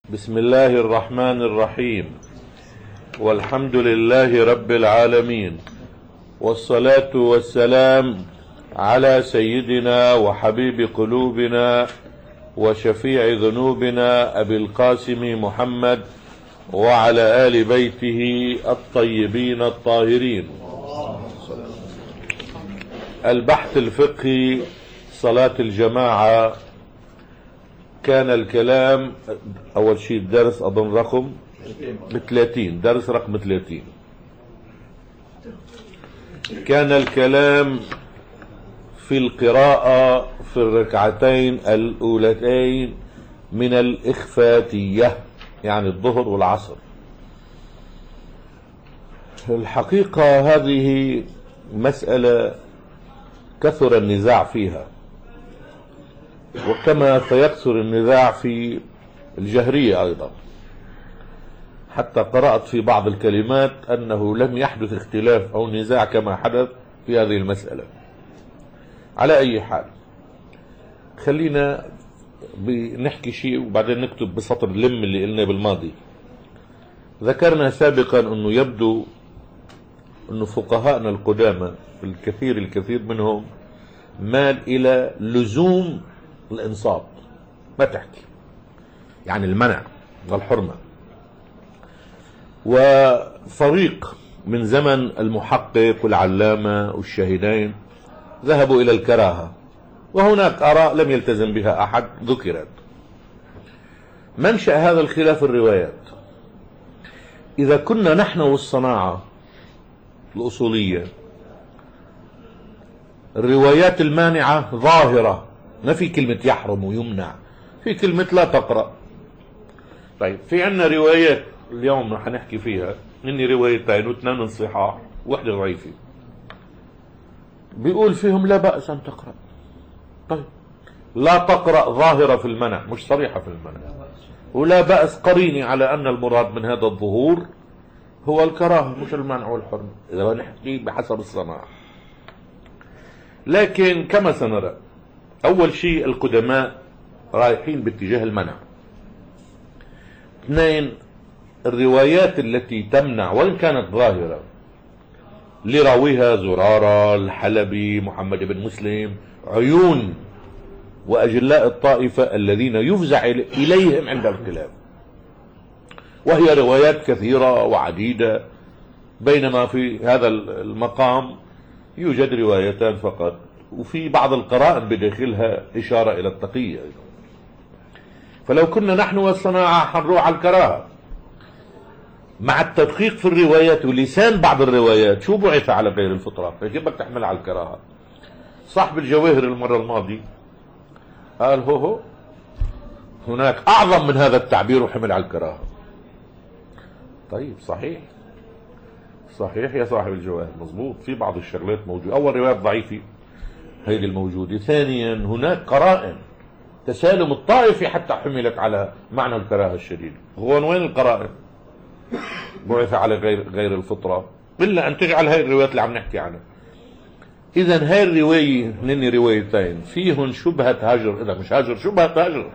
بسم الله الرحمن الرحيم، والحمد لله رب العالمين، والصلاة والسلام على سيدنا وحبيب قلوبنا وشفيع ذنوبنا أبي القاسم محمد وعلى آل بيته الطيبين الطاهرين. البحث الفقهي صلاة الجماعة. كان الكلام أول شيء الدرس أظن رقم 30، درس رقم 30. كان الكلام في القراءة في الركعتين الأولتين من الإخفاتية، يعني الظهر والعصر. الحقيقة هذه مسألة كثر النزاع فيها، وكما سيكثر النزاع في الجهرية أيضا، حتى قرأت في بعض الكلمات أنه لم يحدث اختلاف أو نزاع كما حدث في هذه المسألة. على أي حال، خلينا نحكي شيء وبعدين نكتب بسطر لم اللي قلنا بالماضي. ذكرنا سابقا أنه يبدو أنه فقهاءنا القدامى الكثير منهم مال إلى لزوم الإنصات، ما تحكي يعني المنع والحرمة. وفريق من زمن المحقق والعلامة والشاهدين ذهبوا إلى الكراهة، وهناك آراء لم يلتزم بها أحد ذكرت. منشأ هذا الخلاف الروايات. إذا كنا نحن والصناعة الأصولية الروايات المانعة ظاهرة، ما في كلمة يحرم ويمنع، في كلمة لا تقرأ. طيب في عنا روايات اليوم رح نحكي فيها، إني روايتين واثنين من صحاح وواحدة ضعيفة، بيقول فيهم لا بأس أن تقرأ. طيب لا تقرأ ظاهرة في المنع، مش صريحة في المنع، ولا بأس قريني على أن المراد من هذا الظهور هو الكراهة مش المنع والحرمة، إذا نحكي بحسب الصناعة. لكن كما سنرى، أول شيء القدماء رايحين باتجاه المنع. اثنين، الروايات التي تمنع وإن كانت ظاهرة لراويها زرارة، الحلبي، محمد بن مسلم، عيون وأجلاء الطائفة الذين يفزع إليهم عند الخلاف، وهي روايات كثيرة وعديدة، بينما في هذا المقام يوجد روايتان فقط، وفي بعض القرائن بداخلها إشارة إلى التقية. فلو كنا نحن والصناعة حنروح على الكراهة مع التدقيق في الروايات ولسان بعض الروايات، شو بعث على غير الفطرة؟ كيف بدك تحمل على الكراهة؟ صاحب الجواهر المرة الماضية قال هو هناك أعظم من هذا التعبير وحمل على الكراهة. طيب صحيح يا صاحب الجواهر، مظبوط، في بعض الشغلات موجودة. أول رواية ضعيفة هي الموجودة. ثانيا، هناك قرائن تسالم الطائفة حتى حملت على معنى الكراهة الشديد. هو وين القرائن؟ بعث على غير الفطرة، إلا أن تجعل هاي الروايات اللي عم نحكي عنها. إذا هاي الرواية هن روايتين فيهن شبهة هجر، إذا مش هجر شبهة هجر.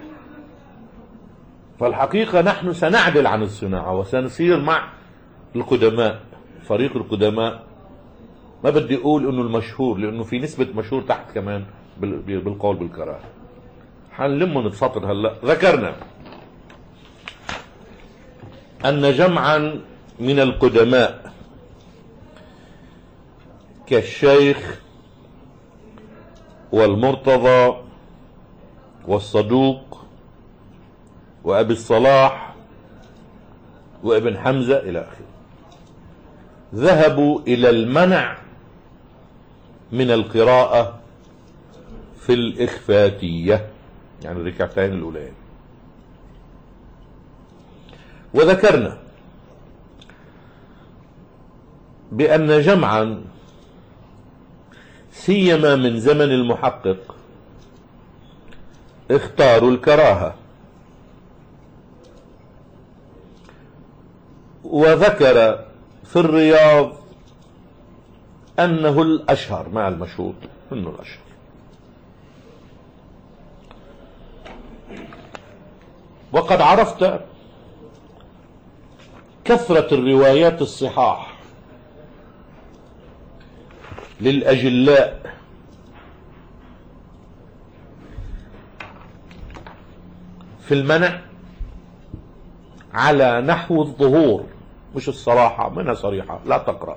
فالحقيقة نحن سنعدل عن الصناعة وسنصير مع القدماء، فريق القدماء. ما بدي أقول إنه المشهور، لأنه في نسبة مشهور تحت كمان بالقول بالكراهة. حنلمهم بسطر. هلا ذكرنا أن جمعا من القدماء كالشيخ والمرتضى والصدوق وأبي الصلاح وابن حمزة إلى آخره ذهبوا إلى المنع من القراءة في الإخفاتية، يعني الركعتين الأولين. وذكرنا بأن جمعا سيما من زمن المحقق اختاروا الكراهة، وذكر في الرياض أنه الأشهر مع المشهور، أنه الأشهر. وقد عرفت كثرة الروايات الصحاح للأجلاء في المنع على نحو الظهور، مش الصراحة، منها صريحة لا تقرأ،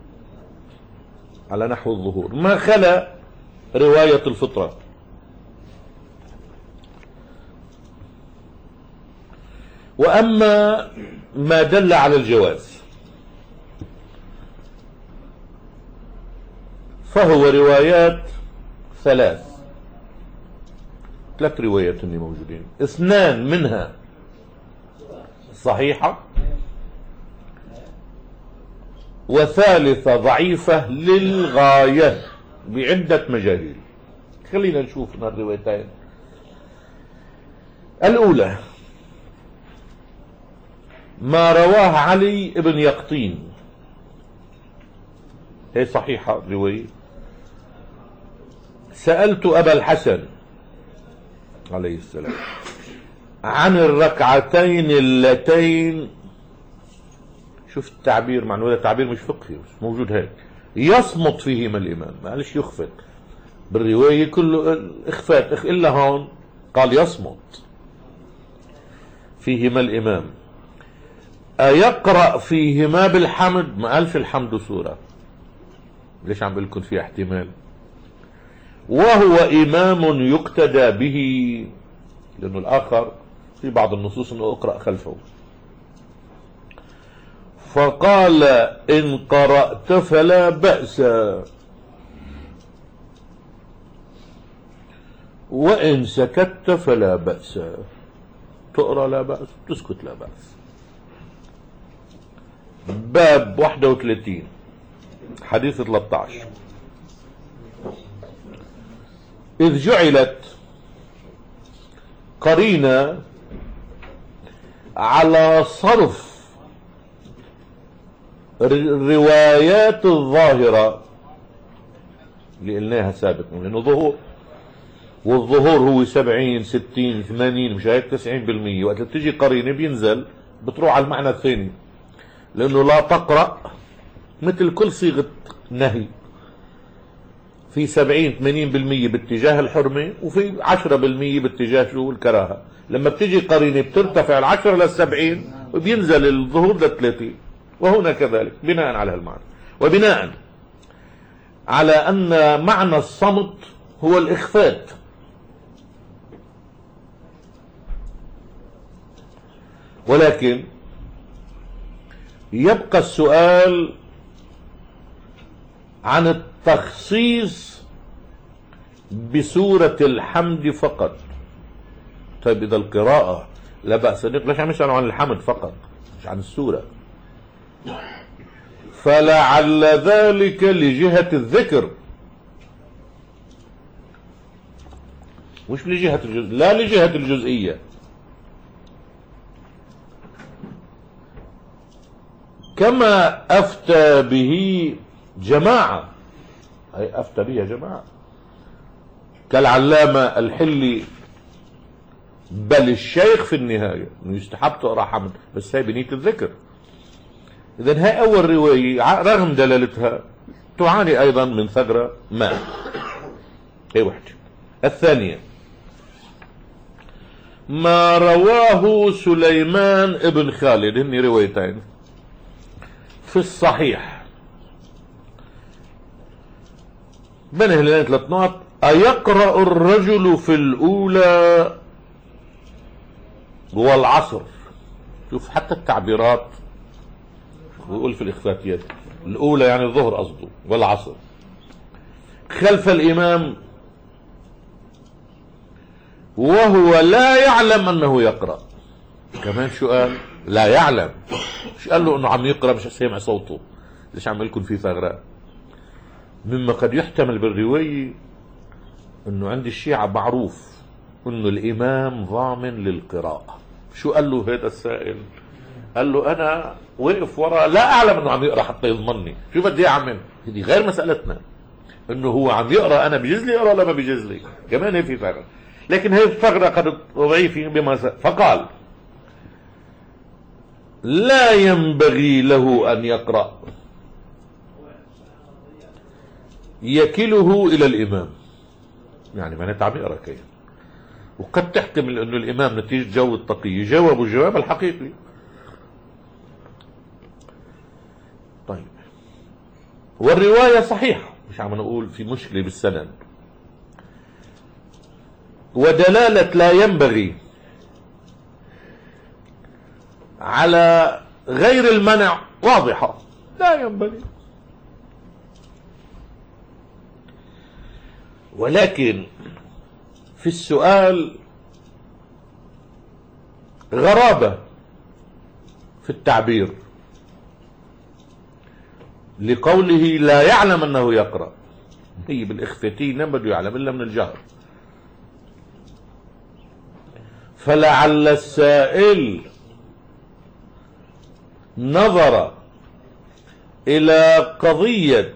على نحو الظهور، ما خلا رواية الفطرة. وأما ما دل على الجواز فهو روايات ثلاث روايات موجودين، اثنان منها صحيحة وثالثة ضعيفة للغاية بعدة مجاهيل. خلينا نشوف الروايتين. الأولى ما رواه علي بن يقطين، هي صحيحة رواية. سألت أبا الحسن عليه السلام عن الركعتين اللتين، شوف التعبير، مع انه تعبير مش فقهي مش موجود هيك، يصمت فيهما الامام، ما قالش يخفت، بالروايه كله اخفات الا هون قال يصمت فيهما الامام. أيقرأ فيهما بالحمد؟ ما قالش الحمد سورة، ليش عم بقول لكم فيها احتمال؟ وهو إمام يقتدى به، لأنه الآخر في بعض النصوص أنه اقرأ خلفه. فقال إن قرأت فلا بأس، وإن سكت فلا بأس، تقرأ لا بأس، تسكت لا بأس. باب 31 حديث 13. إذ جعلت قرينة على صرف الروايات الظاهرة اللي قلناها سابقا، لأنه ظهور، والظهور هو 70 60 80 مش هيك 90%. وقت تجي قرينة بينزل بتروح على المعنى الثاني، لأنه لا تقرأ مثل كل صيغة نهي، في 70 80% باتجاه الحرمة، وفي 10% باتجاه شو الكراهة. لما بتجي قرينة بترتفع 10 ل70 وبينزل الظهور ل30، وهنا كذلك بناء على المعنى، وبناء على أن معنى الصمت هو الإخفات. ولكن يبقى السؤال عن التخصيص بسورة الحمد فقط. طيب إذا القراءة لا بأس، ليش عم يسألوا عن الحمد فقط مش عن السورة؟ فلعل ذلك لجهة الذكر مش لجهة الجزء، لا لجهة الجزئية، كما أفتى به جماعة، أي أفتى به جماعة كالعلامة الحلي، بل الشيخ في النهاية انه يستحب تقرا حمد، بس هي بنية الذكر. إذن هاي أول رواية رغم دلالتها تعاني أيضا من ثغرة ما، هي وحدة. الثانية ما رواه سليمان ابن خالد، هن روايتين في الصحيح، بين هلين 3 نقط. أيقرأ الرجل في الأولى والعصر؟ شوف حتى التعبيرات بيقول في الإخفاتيات، الأولى يعني الظهر قصده، والعصر خلف الإمام وهو لا يعلم أنه يقرأ. كمان شو قال؟ لا يعلم، مش قال له أنه عم يقرأ مش سامع صوته. ليش عم يكون في ثغرة؟ مما قد يحتمل بالرواية أنه عند الشيعة معروف أنه الإمام ضامن للقراءة. شو قال له هذا السائل؟ قال له أنا وقف وراء لا أعلم أنه عم يقرأ حتى يضمنني، شو بدي أعمل؟ هذه غير مسألتنا، أنه هو عم يقرأ أنا بيجوز لي أقرأ ولا ما بيجوز لي، كمان هي في ثغرة. لكن هي الثغرة قد ضعيفة بما فقال لا ينبغي له أن يقرأ، يكله إلى الإمام. يعني ما نتعب يقرأ كيف، وقد تحتمل أنه الإمام نتيجة جو التقي جاوب الجواب الحقيقي. طيب، والرواية صحيحة، مش عم نقول في مشكلة بالسند. ودلالة لا ينبغي على غير المنع واضحة، لا ينبغي. ولكن في السؤال غرابة في التعبير، لقوله لا يعلم أنه يقرأ. هي بالإخفتين لم بده يعلم إلا من الجهر. فلعل السائل نظر إلى قضية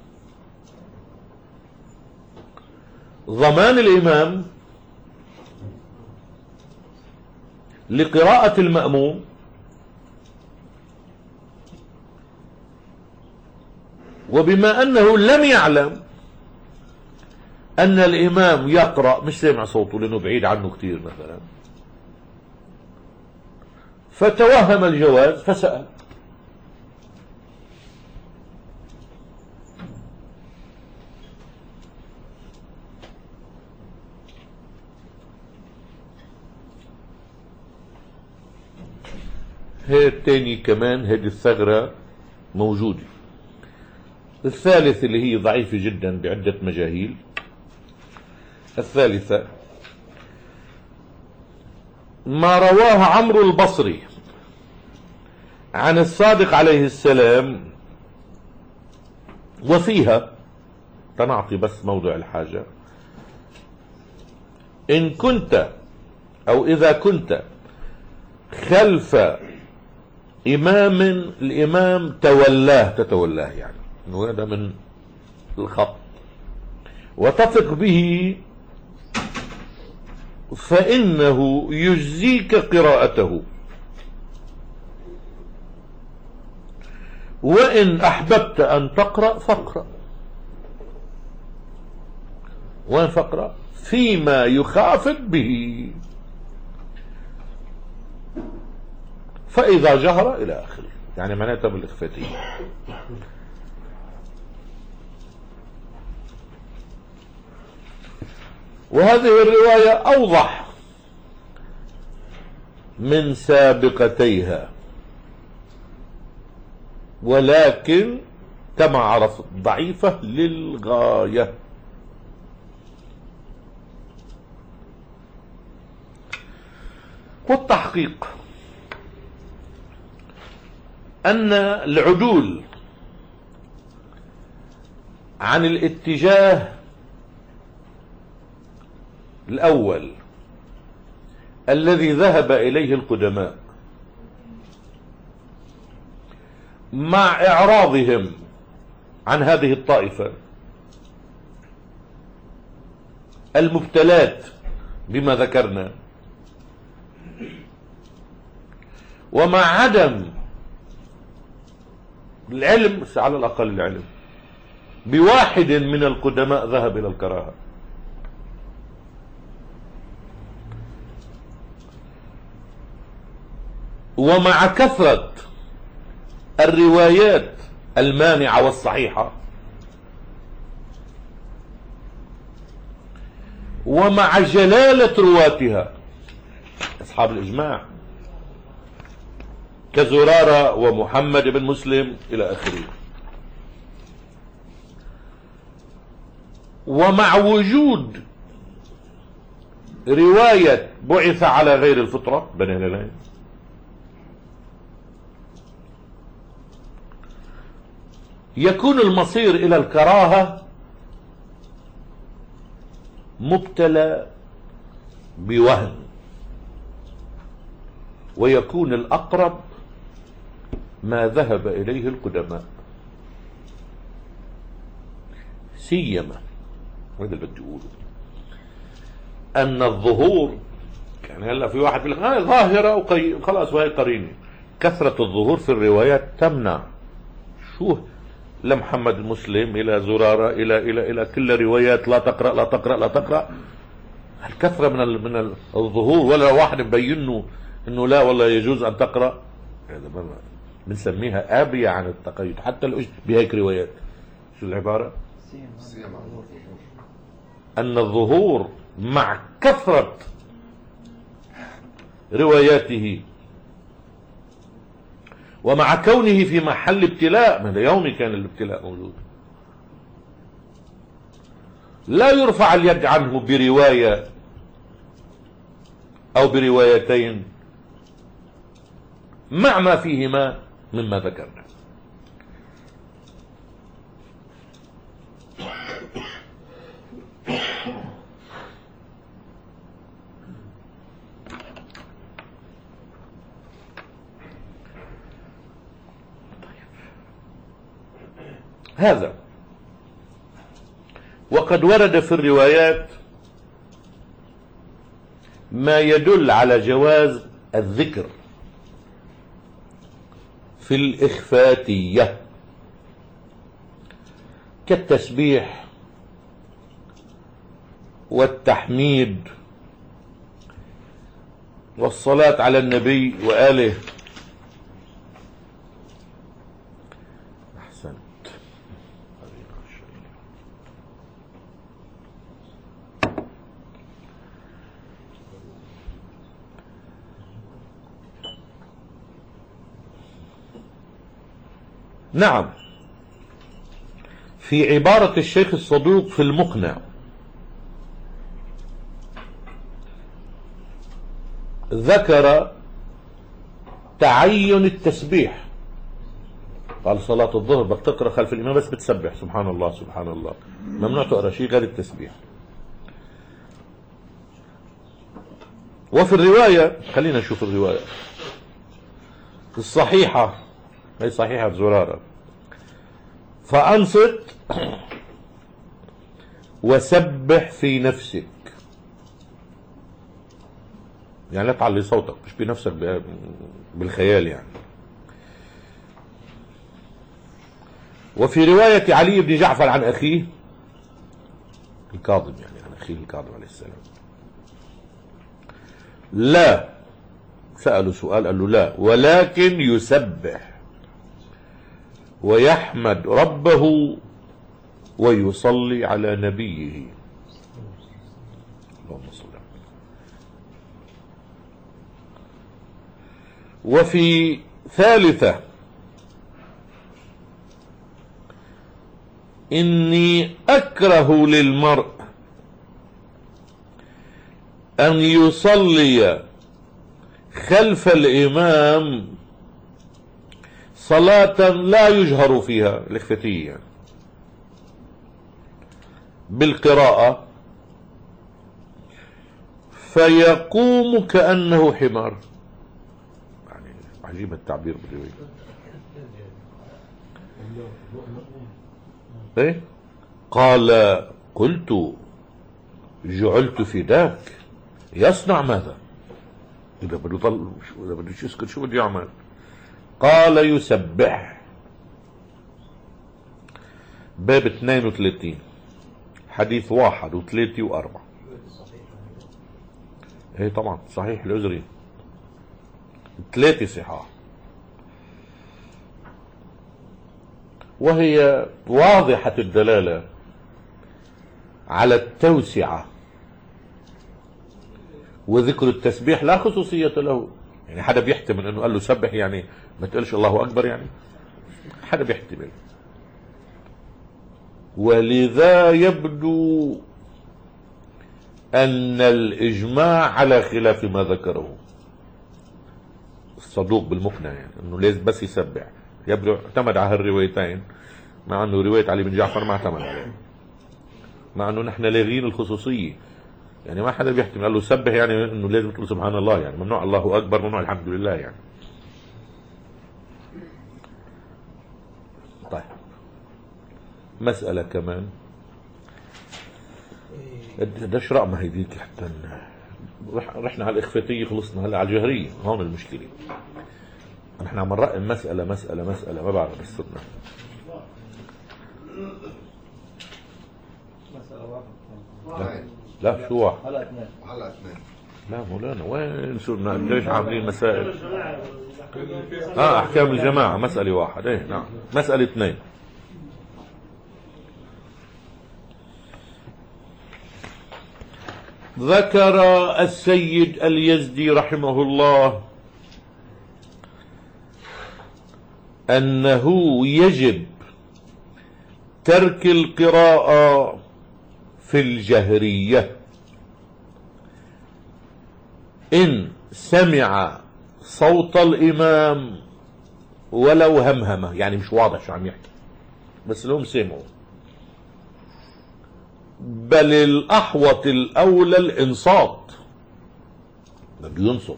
ضمان الإمام لقراءة المأموم، وبما أنه لم يعلم أن الإمام يقرأ، مش سامع صوته لأنه بعيد عنه كثير مثلا، فتوهم الجواز فسأل. هي الثاني كمان، هذه الثغرة موجودة. الثالث اللي هي ضعيفة جدا بعدة مجاهيل. الثالثة ما رواه عمرو البصري عن الصادق عليه السلام، وفيها تنعطي بس موضع الحاجة: إن كنت أو إذا كنت خلف إمام الإمام تتولاه، يعني إنه هذا من الخط، وتثق به فإنه يجزيك قراءته، وإن أحببت أن تقرأ فاقرأ. وين فاقرأ؟ فيما يخافت به، فإذا جهر إلى آخره، يعني معناتها بالإخفاتين. وهذه الرواية أوضح من سابقتيها، ولكن كما عرفت ضعيفة للغاية. والتحقيق أن العدول عن الاتجاه الأول الذي ذهب إليه القدماء مع إعراضهم عن هذه الطائفة المبتلات بما ذكرنا، ومع عدم العلم، على الأقل العلم بواحد من القدماء ذهب إلى الكراهة، ومع كثرة الروايات المانعة والصحيحة، ومع جلالة رواتها أصحاب الإجماع كزرارة ومحمد بن مسلم إلى آخره، ومع وجود رواية بعث على غير الفطرة بني هلالين، يكون المصير إلى الكراهة مبتلى بوهن، ويكون الأقرب ما ذهب إليه القدماء، سيما هذا اللي بدي أقوله أن الظهور، يعني هلا في واحد يقول لك ظاهرة وخلاص وهي قرينة، كثرة الظهور في الروايات تمنع. شو لمحمد المسلم إلى زرارة إلى كل روايات لا تقرأ لا تقرأ لا تقرأ. الكثرة من الظهور، ولا واحد مبين إنه لا والله يجوز أن تقرأ. هذا بنسميها آبية عن التقيد حتى بهيك روايات. شو العبارة؟ أن الظهور مع كثرة رواياته ومع كونه في محل ابتلاء، من يوم كان الابتلاء موجود، لا يرفع اليد عنه برواية أو بروايتين مع ما فيهما مما ذكرنا. هذا وقد ورد في الروايات ما يدل على جواز الذكر في الإخفاتية كالتسبيح والتحميد والصلاة على النبي وآله. أحسنت. نعم، في عبارة الشيخ الصدوق في المقنع ذكر تعين التسبيح. قال صلاة الظهر بدك تقرأ خلف الإمام بس بتسبح سبحان الله سبحان الله، ممنوع تقرأ شيء غير التسبيح. وفي الرواية، خلينا نشوف الرواية الصحيحة، هي صحيحة زرارة: فأنصت وسبح في نفسك، يعني لا تعلي صوتك، مش بنفسك بالخيال يعني. وفي رواية علي بن جعفر عن أخيه الكاظم، يعني عن أخيه الكاظم عليه السلام، لا، سألوا سؤال قال له لا، ولكن يسبح ويحمد ربه ويصلي على نبيه. اللهم صل على. وفي ثالثة: إني أكره للمرء أن يصلي خلف الإمام صلاة لا يجهر فيها الإخفتية بالقراءة فيقوم كأنه حمار. يعني عجيب التعبير بالرواية. إيه؟ قال: قلت جعلت فداك، يصنع ماذا؟ إذا بده يضل، إذا بده يسكت شو بده يعمل؟ قال: يسبح. باب 32 حديث 1 و3 و4. ايه طبعا صحيح العذري 3 صحاح، وهي واضحة الدلالة على التوسعة، وذكر التسبيح لا خصوصية له. يعني حدا بيحتمل انه قال له سبح يعني ما تقولش الله اكبر، يعني حدا بيحتمل. ولذا يبدو ان الاجماع على خلاف ما ذكره الصدوق بالمقنع، يعني انه لازم بس يسبح. يبدو اعتمد على هالروايتين، مع انه رواية علي بن جعفر ما اعتمد عليه، مع انه نحن لاغين الخصوصية. يعني ما حدا بيحتمل قال له سبح يعني انه لازم تقول سبحان الله، يعني ممنوع الله اكبر، ممنوع الحمد لله يعني. طيب مسألة كمان، قديش رقم هيديك حتى رحنا على الإخفاتية خلصنا، هلا على الجهرية هون المشكلة. نحن عم نرقم مسألة ما بعرف السنة. لا شو واحد؟ هلا اثنين. لا مولانا وين صرنا قديش عاملين مسائل؟ احكام الجماعة مسألة واحد. ايه نعم مسألة اثنين. ذكر السيد اليزدي رحمه الله أنه يجب ترك القراءة في الجهرية إن سمع صوت الإمام ولو همهمة، يعني مش واضح شو عم يحكي بس لهم سمعوا، بل الأحوط الأولى الإنصات، بده ينصت.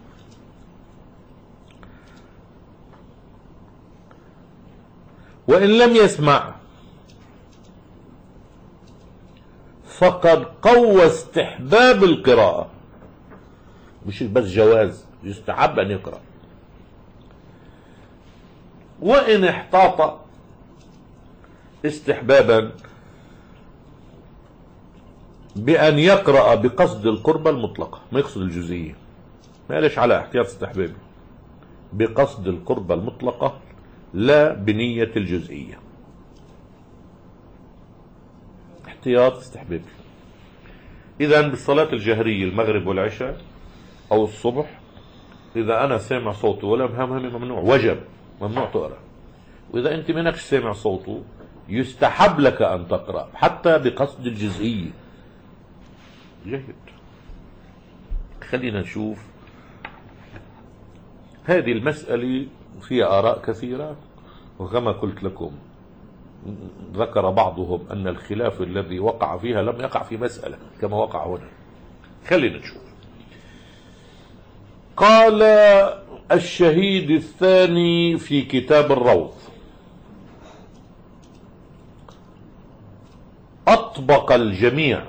وإن لم يسمع فقد قوى استحباب القراءة، مش بس جواز، يستحب أن يقرأ. وإن احتاط استحبابا بأن يقرأ بقصد القربة المطلقة، ما يقصد الجزئية، ما ليش على احتياط استحبابي، بقصد القربة المطلقة لا بنية الجزئية، احتياط استحبابي. إذا بالصلاة الجهرية المغرب والعشاء أو الصبح إذا أنا سامع صوته ولا مهمهم ممنوع، وجب ممنوع تقرأ. وإذا أنت منكش سامع صوته يستحب لك أن تقرأ حتى بقصد الجزئية. جيد. خلينا نشوف هذه المسألة فيها آراء كثيرة، وكما قلت لكم ذكر بعضهم أن الخلاف الذي وقع فيها لم يقع في مسألة كما وقع هنا. خلينا نشوف. قال الشهيد الثاني في كتاب الروض: أطبق الجميع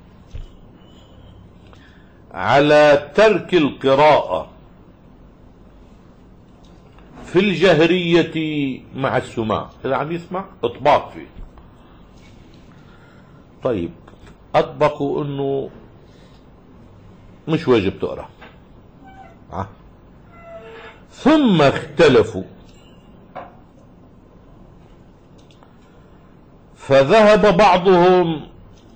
على ترك القراءة في الجهرية مع السماع. إذا عم يسمع إطباق فيه. طيب أطبقوا إنه مش واجب تقرأ، ثم اختلفوا فذهب بعضهم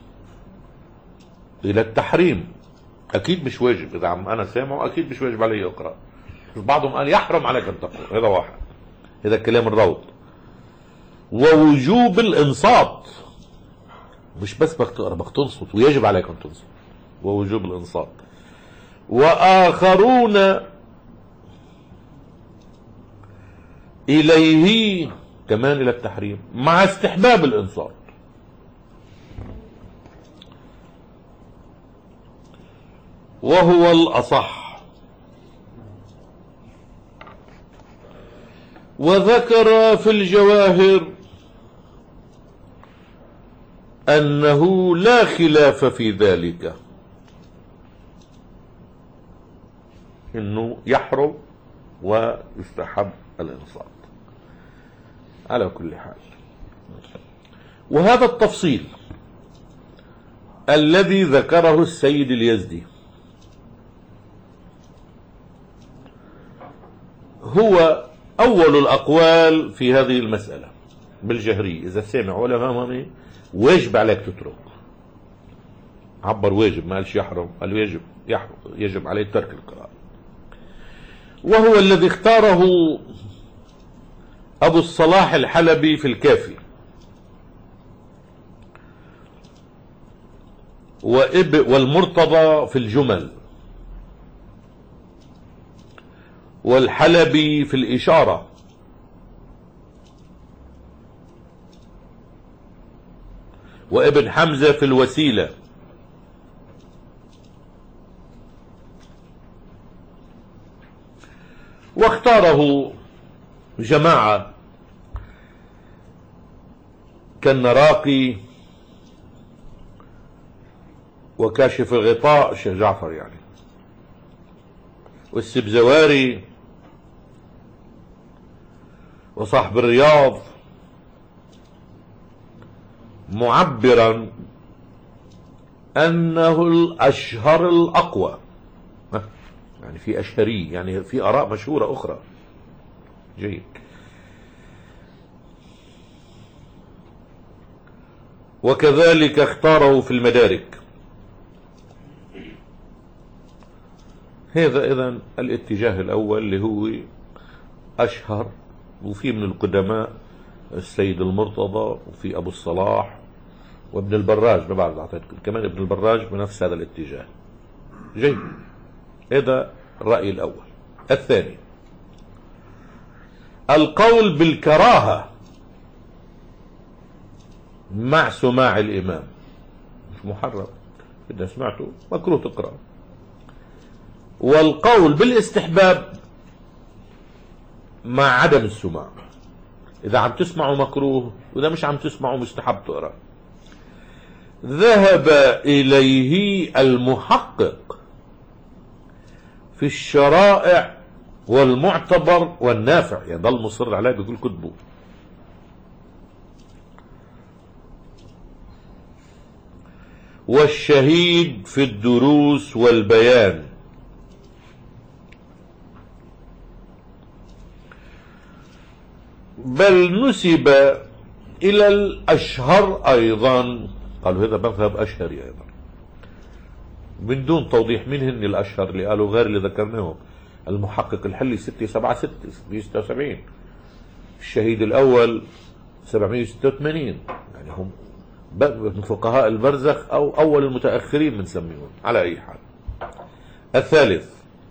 إلى التحريم. أكيد مش واجب، إذا عم أنا سامعه أكيد مش واجب علي أقرأ. بعضهم قال يحرم عليك أن تقرأ، هذا واحد، هذا كلام الروض. ووجوب الإنصات، مش بس بدك تقرأ بدك تنصت، ويجب عليك أن تنصت، ووجوب الإنصات. وآخرون إليه كمان إلى التحريم مع استحباب الإنصات. وهو الأصح. وذكر في الجواهر أنه لا خلاف في ذلك، إنه يحرم ويستحب الإنصات على كل حال. وهذا التفصيل الذي ذكره السيد اليزدي هو أول الأقوال في هذه المسألة بالجهرية. إذا سمع ولا فهمني واجب عليك تترك. عبر واجب، ما قالش يحرم، قال يجب عليه ترك القراءة. وهو الذي اختاره أبو الصلاح الحلبي في الكافي، والمرتضى في الجمل، والحلبي في الإشارة، وابن حمزة في الوسيلة، واختاره جماعة كالنراقي وكاشف الغطاء الشيخ جعفر يعني، والسبزواري وصاحب الرياض معبرا أنه الأشهر الأقوى، يعني في أشهري، يعني في آراء مشهورة أخرى. جيد. وكذلك اختاره في المدارك. هذا إذن الاتجاه الأول اللي هو أشهر، وفي من القدماء السيد المرتضى، وفي أبو الصلاح، وابن البراج، ما بعد أعطيتكم كمان ابن البراج بنفس هذا الاتجاه. جيد. هذا الرأي الأول. الثاني القول بالكراهة مع سماع الإمام، مش محرم، إذا سمعته مكروه تقرأ. والقول بالاستحباب مع عدم السماع، إذا عم تسمعوا مكروه، وإذا مش عم تسمعوا مستحب تقرأ. ذهب إليه المحقق في الشرائع والمعتبر والنافع، يضل مصر عليه بكل كتبه. والشهيد في الدروس والبيان. بل نسب إلى الأشهر أيضا، قالوا هذا مذهب أشهري أيضا، من دون توضيح من هن الأشهر اللي قالوا غير اللي ذكرناهم. المحقق الحلي 676، الشهيد الأول 786، يعني هم من فقهاء البرزخ أو أول المتأخرين بنسميهم. على أي حال. الثالث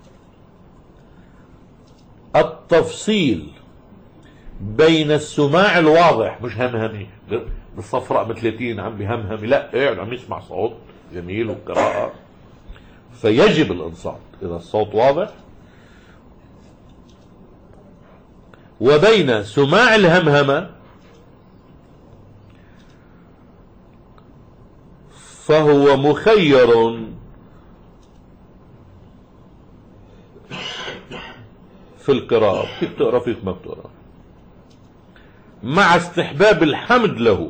التفصيل بين السماع الواضح، مش همهمي بالصفراء مثل عم بهمهم، لا، قاعد عم يسمع صوت جميل وقراءة، فيجب الانصات إذا الصوت واضح. وبين سماع الهمهمة فهو مخير في القراءة، فيك تقرأ فيك ما بتقرأ، مع استحباب الحمد له.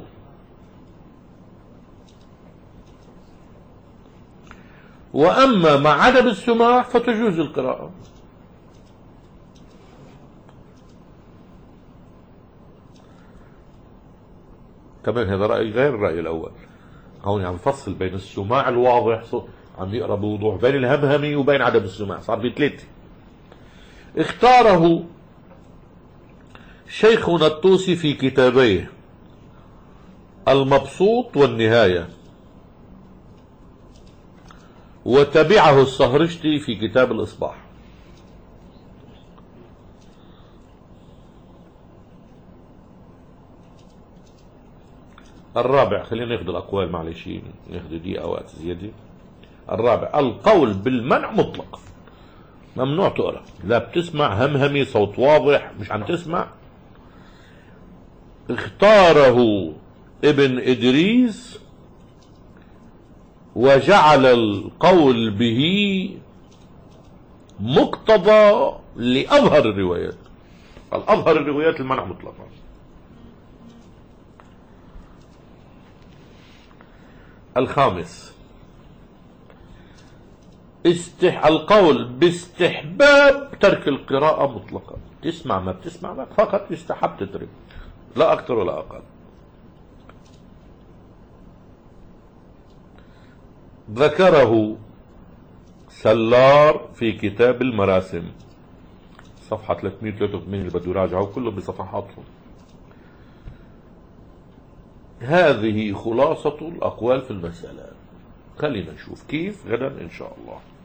وأما مع عدم السماع فتجوز القراءة. كمان هذا رأي غير الرأي الأول. هون عم يفصل بين السماع الواضح، عم يقرأ بوضوح، بين الهمهمي وبين عدم السماع، صار بثلاثة. اختاره شيخنا الطوسي في كتابيه المبسوط والنهاية، وتبعه الصهرشتي في كتاب الإصباح. الرابع، خلينا ناخذ الأقوال معلش، ناخذ دقيقة وقت زيادة. الرابع القول بالمنع مطلق، ممنوع تقرأ، لا بتسمع همهمي صوت واضح مش عم تسمع. اختاره ابن إدريس وجعل القول به مقتضى لأظهر الروايات. الأظهر الروايات المنع مطلقا. الخامس القول باستحباب ترك القراءة مطلقا، تسمع ما بتسمع فقط يستحب تترك، لا أكثر ولا أقل. ذكره سلار في كتاب المراسم صفحة 383 اللي بده يراجعوا كله بصفحاتهم. هذه خلاصة الأقوال في المسألة. خلينا نشوف كيف غدا إن شاء الله.